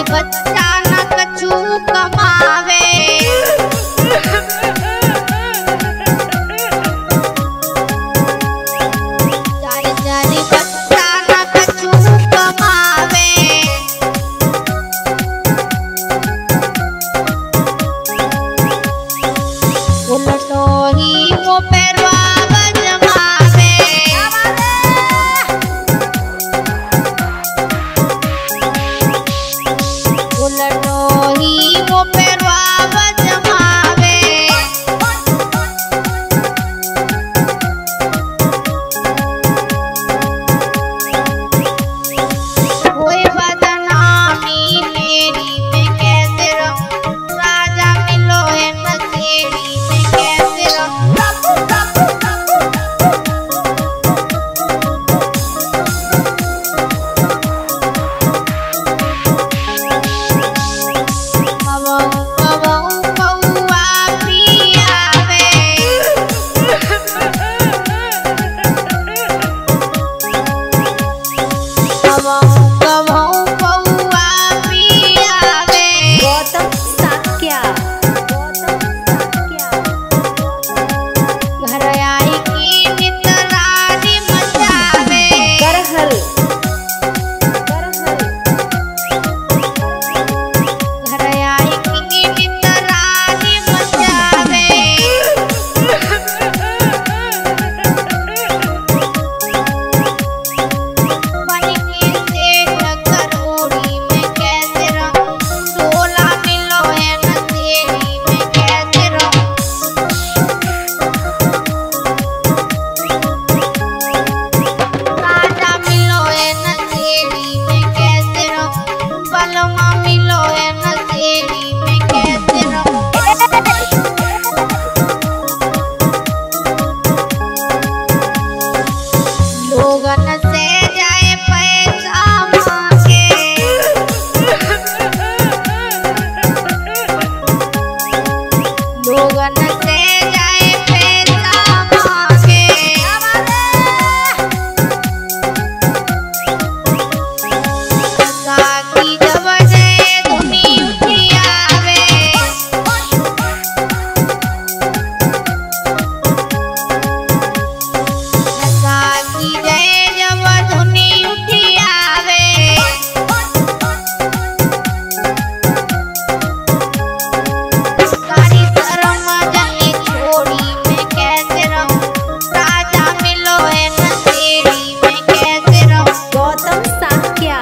बच्चा न कछु कमावे। चारी चारी बच्चा न कछु कमावे। उलटो ही वो पैरवा जमावे। उलटो ही वो पैरवा जमावे। कोई बदनामी मेरी मैं कैसे रहूं, राजा मिलो है नशेड़ी मैं कैसे रहूं। कबहू कबहू कौआ पियावे। कबहू कबहू कौआ पियावे। गौतम साक्या, घर आई की नितरानी मचावे। करहल, घर आई की नितरानी मचावे। बन के सेठ करोड़ी में कैसे रहूं, डोला मिलो है नशेड़ी में कैसे रहूं। राजा मिलो है नशेड़ी में कैसे रहूं, बलमा मिलो है नशेड़ी में कैसे रहूं। लोगन से जाए पैसा मांगे। लोगन से जाए पैसा मांगे। साकी जब जय धुनी उठियावे। साकी जय जब धुनी उठियावे। सारी शर्म जनी छोड़ी मैं कैसे रहूं, राजा मिलो है नशेड़ी मैं कैसे रहूं। गौतम साक्या।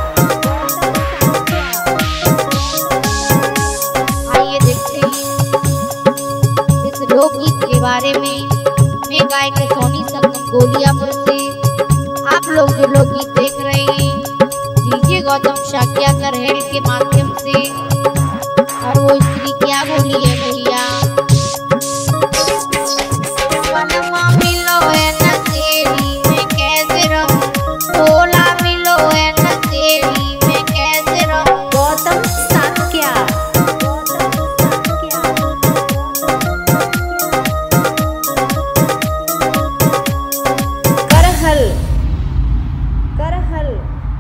आइए देखते हैं इस लोकगीत के बारे में। मैं गायक सोनी संगम गोलियापुर से आप लोग जो लोकगीत देख रहे हैं डीजे गौतम साक्या कर हेड के माध्यम से। और वो स्त्री क्या बोली है